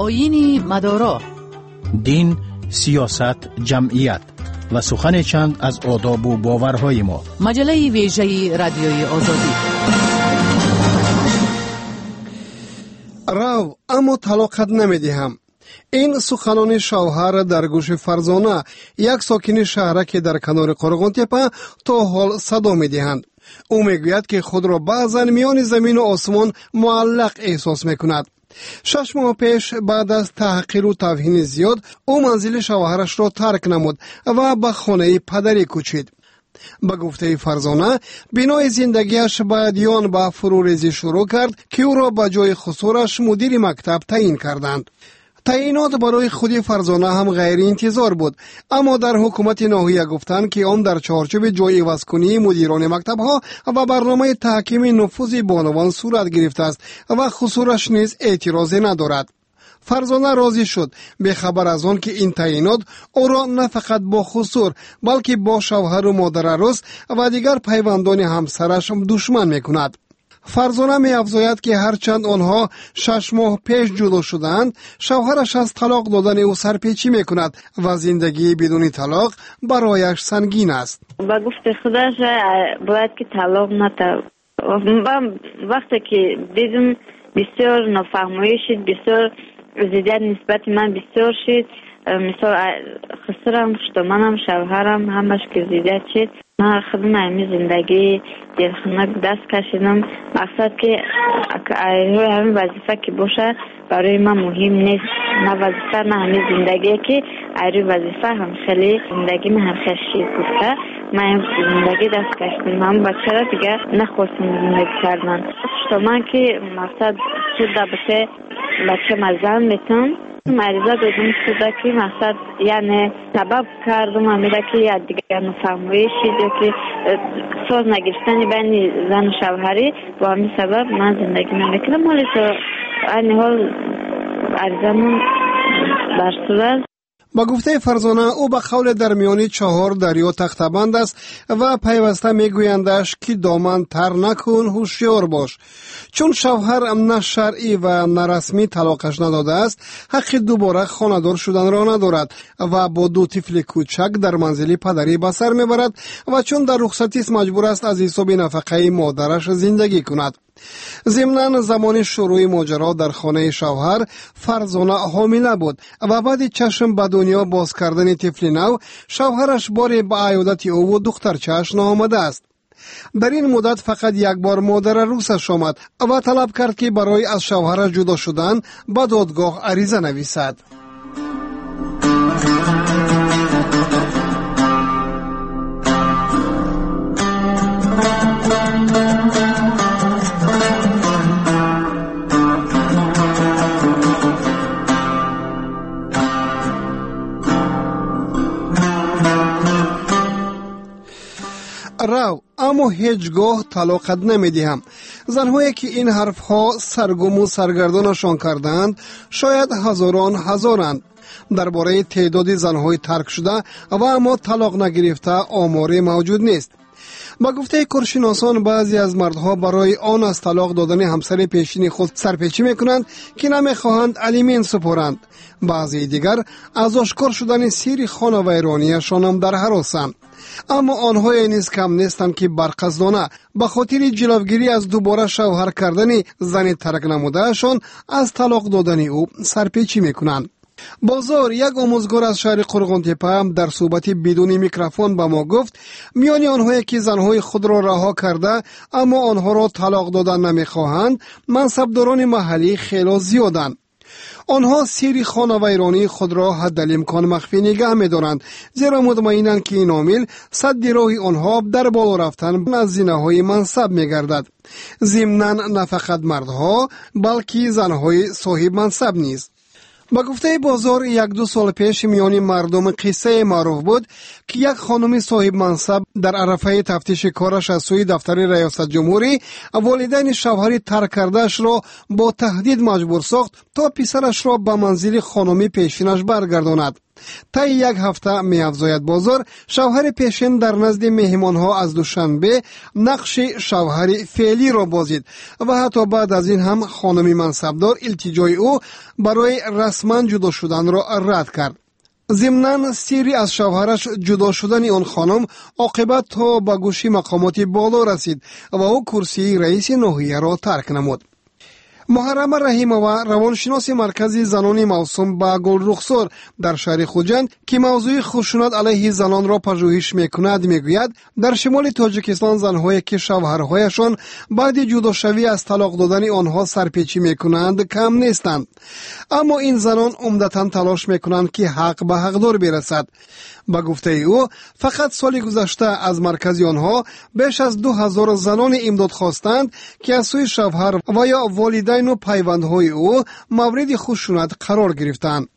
آیین مدارا، دین، سیاست، جمعیت و سخن چند از آداب و باورهای ما. مجله ویژه رادیوی آزادی. راو اما طلاقت نمیدهم. این سخنان شوهر در گوش فرزانه، یک ساکن شهرک در کنار قرغن‌تپه، تا حال صدا میدهند. او میگوید که خود را بعضا میان زمین و آسمان معلق احساس میکند. 6 ماه پیش بعد از تحقیر و توهین زیاد او منزل شوهرش را ترک نمود و به خانه پدری کوچید. به گفته فرزانه بنای زندگیش باید یان به فروریزی شروع کرد که او را به جای خسورش مدیر مکتب تعیین کردند. تعیینات برای خود فرزانه هم غیر انتظار بود، اما در حکومت ناحیه گفتند که آن در چارچوب جای عوض‌کنی مدیران مکتب‌ها و برنامه تحکیم نفوذ بانوان صورت گرفته است و خسورش نیز اعتراضی ندارد. فرزانه راضی شد، به خبر از آن که این تعیینات او را نه فقط با خسور بلکه با شوهر و مادر عروس و دیگر پیوندان همسرش دشمن میکند. فرزانه می افزاید که هرچند آنها 6 ماه پیش جدا شدند، شوهرش از طلاق دادن او سرپیچی می کند و زندگی بدون طلاق برایش سنگین است. با گفت خودش باید که طلاق نده. وقتی که دیدم بسیار نافهمایی شد، بسیار زیادت نسبت من بسیار شد. مثال خسرم، خشتمانم، شوهرم همش که زیادت شد. من خودم همین زندگی دلخنک دست کشیدم. مقصد که همین وظیفه که باشه برای من مهم نیست. نه وظیفه نه همین زندگی که ایروی وظیفه هم خیلی زندگی من هر خشی گفته. من زندگی دست کشیدم. هم بچه را دیگه نخواستم زندگی کردن. من که مقصد شد بسه بچه مزن میتون مریضه دادم شده که مقصد یعنی سبب کردم امیده که یا دیگر نفهموی شید یا که ساز نگرفتن بین زن و شوهری با همین سبب من زندگی نمیکنم. ولی تو این حال عریضمون برسول. با گفته فرزانه او به قول در میان 4 دریا تختبند است و پیوسته میگویندش که دامن تر نکن، هوشیار باش. چون شوهر نه شرعی و نه رسمی طلاقش نداده است، حق دوباره خانه‌دار شدن را ندارد و با 2 طفل کوچک در منزل پدری به سر میبرد و چون در رخصتی است مجبور است از حساب نفقه مادرش زندگی کند. ضمناً زمان شروع ماجرا در خانه شوهر فرزانه حامله بود و بعد چشم به دنیا باز کردن طفل نو شوهرش باری به عیادت او و دخترچه‌اش آمده است. در این مدت فقط یک بار مادر عروسش آمد و طلب کرد که برای از شوهرش جدا شدن به دادگاه عریضه نویسد. راو اما هیچگاه طلاقت نمیدهم. زنهایی که این حرفها سرگم و سرگردانشان کردند شاید هزارند. درباره تعداد زنهای ترک شده و اما طلاق نگرفته آماری موجود نیست. با گفته کارشناسان بعضی از مردها برای آن از طلاق دادن همسر پیشین خود سرپیچی میکنند که نمیخواهند الیمین سپارند. بعضی دیگر از آشکار شدن سیر خانوادگیشان هم در هراسند. اما آنها نیز کم نیستند که برقصدانه به خاطر جلوگیری از دوباره شوهر کردن زن ترک نمودهشان از طلاق دادن او سرپیچی میکنند. بازار یک آموزگار از شهر قرغن‌تپه در صحبت بدون میکروفون به ما گفت میان آنهایی که زنهای خود را رها کرده اما آنها را طلاق دادن نمیخواهند منصبداران محلی خیلی زیادند. آنها سیر خانوادگی خود را حدالامکان مخفی نگه می‌دارند، زیرا مطمئنند که این عامل سد راه آنها در بالا رفتن از زینه‌های منصب می‌گردد. ضمناً نه فقط مردها بلکه زنهای صاحب منصب نیز. با گفته بازار 1-2 سال پیش میان مردم قصه معروف بود که یک خانم صاحب منصب در عرفه تفتیش کارش از سوی دفتر ریاست جمهوری والدین شوهر ترک کرده‌اش را با تهدید مجبور ساخت تا پسرش را به منزل خانمی پیشینش برگرداند. طی یک هفته می‌افزاید بازار شوهر پیشین در نزد مهمانها از دوشنبه نقش شوهر فعلی را بازید و حتی بعد از این هم خانم منصبدار التجای او برای رسما جدا شدن را رد کرد. ضمناً سیری از شوهرش جدا شدن آن خانم عاقبت تا به گوش مقامات بالا رسید و او کرسی رئیس ناحیه را ترک نمود. محرمه رحیمова روانشناس مرکز زنان موسوم به گلرخسار در شهر خوجند که موضوع خشونت علیه زنان را پژوهش میکند میگوید در شمال تاجیکستان زنهایی که شوهرهایشان بعد جداشوی از طلاق دادن آنها سرپیچی میکنند کم نیستند، اما این زنان عمدتاً تلاش میکنند که حق به حقدار برسد. با گفته او فقط سال گذشته از مرکز آنها بیش از 2000 زنان امداد خواستند که از سوی شوهر و یا والدین و پیوندهای او مورد خشونت قرار گرفتند.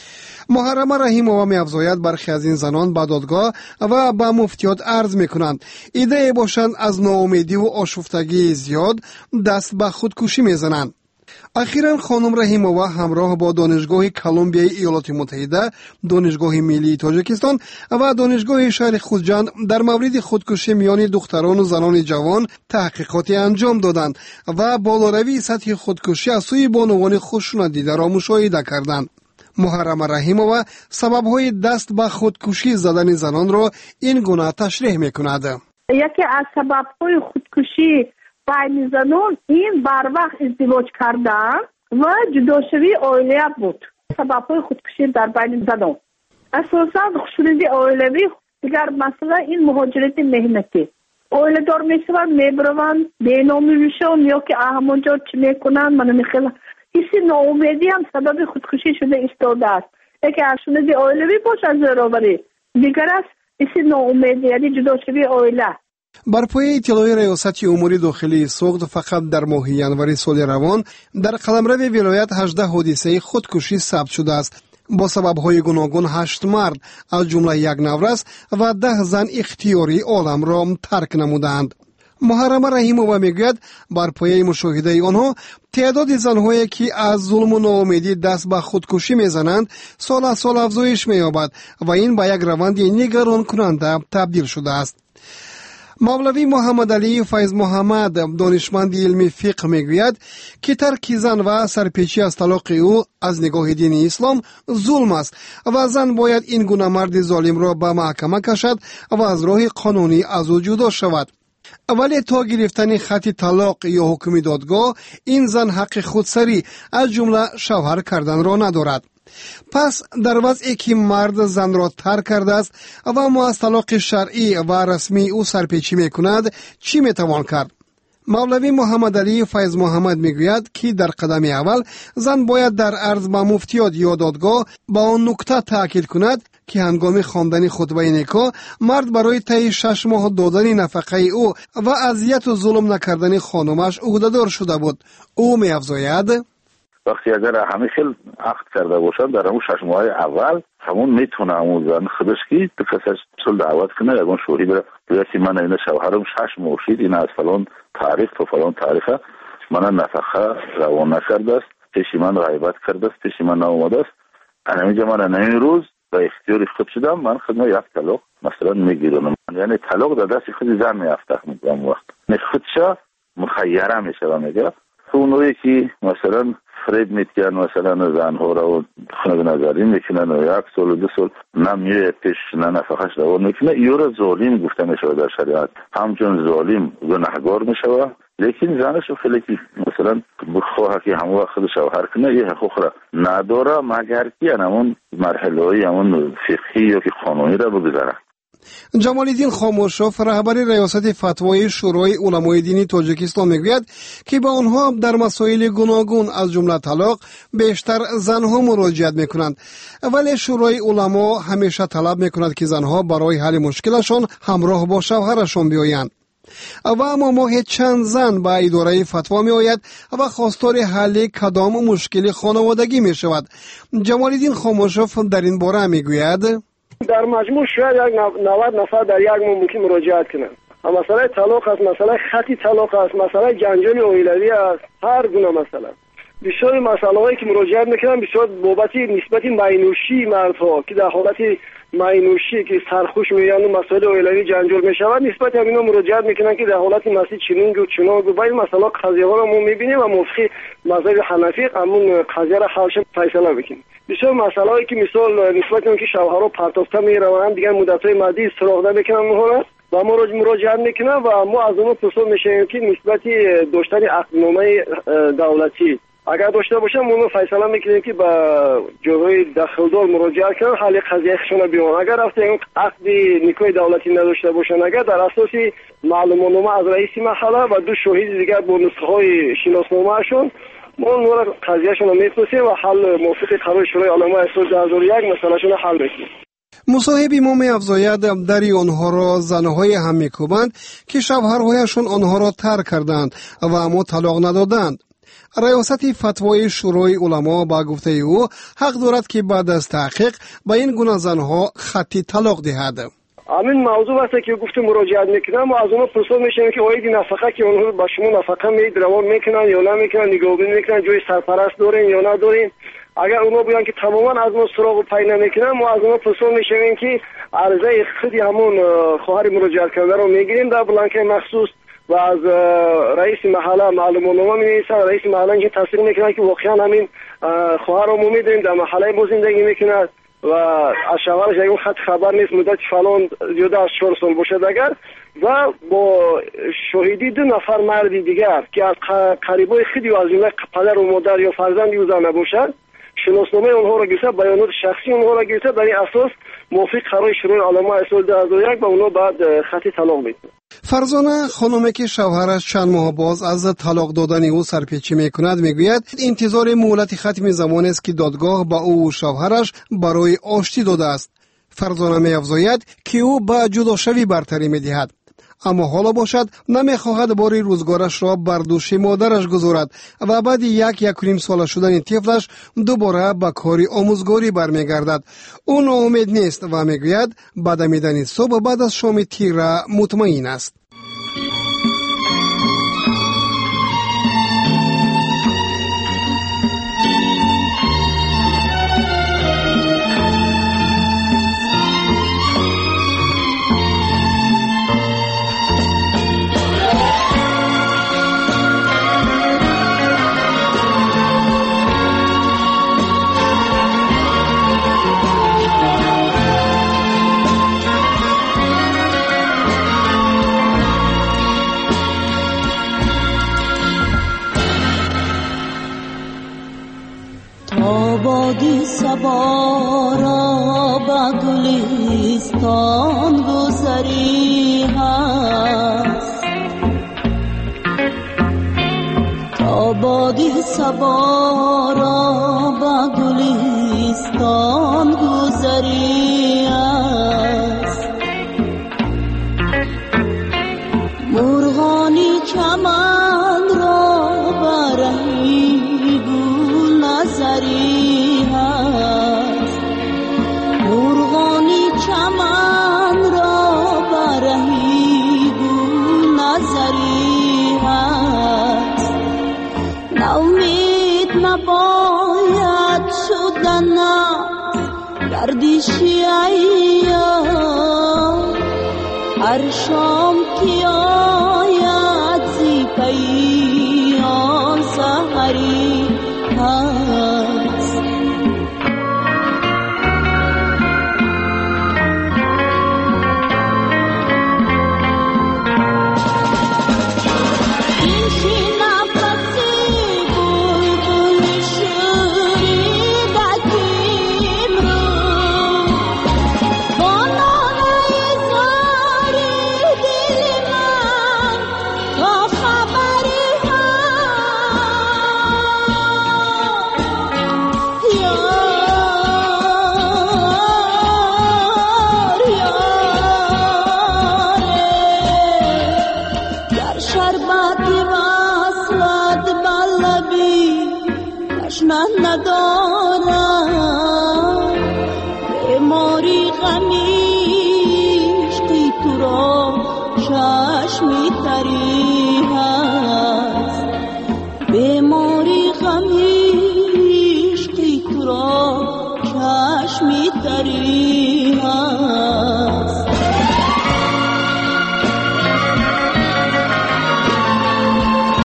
محرمه رحیمова می‌افزاید برخی از این زنان به دادگاه و به مفتیات عرض می‌کنند ایده باشند از ناامیدی و آشفتگی زیاد دست به خودکشی می‌زنند. اخیراً خانم رحیمова همراه با دانشگاه کلمبیای ایالات متحده، دانشگاه ملی تاجیکستان و دانشگاه شهر خوجند در مورد خودکشی میان دختران و زنان جوان تحقیقاتی انجام دادند و بالاروی سطح خودکشی از سوی بانوان خشونت دیده را مشاهده کردند. محرمه رحیمова سبب‌های دست به خودکشی زدن زنان را این گونه تشریح می‌کند. یکی از سبب‌های خودکشی بین زنان این بر وقت ازدواج کردن و جداشوی عائله بود. سبب‌های خودکشی در بین زنان اساساً خشونت عائلوی، دیگر مثلا این مهاجرت مهنتی، عائله دار میشوند میبروند بینامی میشون یا که همونجا چی میکنن من میخیل این ناامیدی هم سبب خودکشی شده ایستاده است. یکی خشونت عائلوی باش از زراوری، دیگر است این ناامیدی یعنی جداشوی عائله. بر پایه اطلاع ریاست امور داخلی سوخت فقط در ماه ینوری سال روان در قلمرو ولایت 18 حادثه خودکشی ثبت شده است. با سبب‌های گوناگون 8 مرد از جمله یک نورس و 10 زن اختیاری عالم را ترک نمودند. محرمه رحیمова میگوید بر پایه مشاهده آنها تعداد زنهایی که از ظلم و ناامیدی دست به خودکشی میزنند سال از سال افزایش می‌یابد و این به یک روند نگران کننده تبدیل شده است. مولوی محمد علی فیض محمد دانشمند علمی فقه میگوید که ترک زن و سرپیچی از طلاق او از نگاه دین اسلام ظلم است و زن باید این گونه مرد ظالم را به محکمه کشد و از راه قانونی از او جدا شود. ولی تا گرفتن خط طلاق یا حکم دادگاه این زن حق خودسری از جمله شوهر کردن را ندارد. پس در وضعی که مرد زن را ترک کرده است و اما از طلاق شرعی و رسمی او سرپیچی میکند چی میتوان کرد؟ مولوی محمد علی فیض محمد میگوید که در قدم اول زن باید در عرض به مفتیات یا دادگاه با آن نکته تاکید کند که هنگام خواندن خطبه نکاح مرد برای طی 6 ماه دادن نفقه او و اذیت و ظلم نکردن خانمش عهده‌دار شده بود. او می‌افزاید وقتی اگر همه خیل عقد کرده باشند در همون 6 ماه اول همون میتونه همون زن خودش که کسش چل دعوت کنه یکون شوهی بره بیاسی من این شوهرم 6 ماه شید این از فلان تاریخ تا فلان تاریخ من نفقه روان نکرده است، پیشی من غیبت کرده است، پیشی من نامده است، اینجا من این روز به اختیار خود شدم من خدمه یک طلاق مثلا میگیرم، یعنی طلاق در دست خود زن میافته میگم وقت خودشا مخیره میشه و میگه اونوی که مثلا فرید میتگن مثلا زنها را خونه نظری میکنن و 1 سال و 2 سال نمیه پیش نه نفقش روان میکنه ایو را ظالم گفته میشه در شریعت، همچون ظالم گناهگار میشه. لیکن زنش خیلی که مثلا بخواه که همون وقت خود شوهر کنه یه حقوق را نداره مگر که همون مرحله های همون فقهی یا که قانونی را بگذاره. جمال الدین خاموشوف رهبر ریاست فتوای شورای علمای دینی تاجیکستان میگوید که با آنها در مسائل گوناگون از جمله طلاق بیشتر زنها مراجعت میکنند، ولی شورای علما همیشه طلب میکند که زنها برای حل مشکلشان همراه با شوهرشان بیایند. و اما ماه چند زن به اداره فتوا می آید و خواستار حل کدام مشکل خانوادگی می شود. جمال الدین خاموشوف در این باره می گوید در مجموع شاید 90 نفر در یک ماه ممکن مراجعت کنند. مسئله طلاق است، مسئله خطی طلاق است، مسئله جنجال عائلوی است، هر گونه مسئله. بسیاری مسائلی که مراجعه میکنن بسیار بابت نسبت مینوشی مردها که در حالت مینوشی که سرخوش میان و مسائل اولیوی جنجال میشود نسبت همینا مراجعه میکنن که در حالت مسیح چنین و چنان و باید مسائل قضیه ها رو ما میبینیم و موافق مذهب حنفی همون قضیه را حلش فیصله بکنیم. بسیار مسائلی که مثال نسبت اون که شوهرها پرتافته میروند دیگه مدت‌های مدی سراغ نمیکنن اونها و ما مراجعه میکنن و ما از اون پرسش میشیم که نسبت داشتن عقدنامه دولتی اگر داشته باشن اونو فیصله میکنیم که با جوهای دخلدار مراجعه کنن حل قضیه خشونه بیان. اگر رفته این عقد نکاح دولتی نداشته باشن اگر در اساس معلوماتنامه از رئیس محله و دو شاهد دیگر با نسخه های شناسنامه شون ما اون قضیهشون رو میپرسیم و حل موافق قرار شورای علمای سال 2001 مسئلهشون رو حل میکنیم. مصاحبی ما می‌افزاید دری آنها را زنهای هم می‌کوبند که شوهرهایشان آنها را ترک کردند و اما طلاق ندادند. ریاست فتوای شورای علما با گفته او حق دارد که بعد از تحقیق به این گونه زنها خطی طلاق دهد. همین موضوع واسه که گفتم مراجعه میکنم و از اونها پرسش میشم که آیا نفقه که اونها با شما نفقه میدروان میکنن یا نمیکنن، نگاهبینی میکنن، جای سرپرست دارین یا ندارین. اگر اونا بیان که تماما از ما سراغ و پی نمیکنن ما از اونها پرسش میشیم که عرضه خودی همون خواهر مراجعه کرده رو میگیریم در بلانک مخصوص و از رئیس محله معلوماتنامه می‌نویسن. رئیس محله که تصدیق میکنه که واقعا همین خواهر رو می‌دونیم در محله ما زندگی میکنه و از شوهرش اون خط خبر نیست مدت فلان زیاده از 4 سال باشد اگر و با شاهدی 2 نفر مرد دیگر که از قریبای خودی و از جمله پدر و مادر یا فرزند او زن نباشد شناسنامه اونها را گرفته، بیانات شخصی اونها را گرفته، در این اساس موافق قرار شورای علما سال 2001 و اونها بعد خطی طلاق میدن. فرزانه خانمی که شوهرش چند ماه باز از طلاق دادن او سرپیچی میکند میگوید انتظار مهلت ختم زمان است که دادگاه با او و شوهرش برای آشتی داده است. فرزانه می‌افزاید که او با جداشوی برتری میدهد اما حالا باشد نمیخواهد باری روزگارش را بر دوش مادرش گذارد و بعد 1.5 سال شدن طفلش دوباره به کاری آموزگاری برمیگردد. او ناامید نیست و میگوید بعد دمیدن صبح بعد از شام تیره مطمئن است. بادی صبا را با گلستان گذری هست تا بادی صبا را با گلستان گذری هست مرغانی چمن را برهی گل نظری چمن را برهی گل نظری هست ناامید نباید شدن گردشی ایام هر شام که آید زی پیام سحری هست ندارم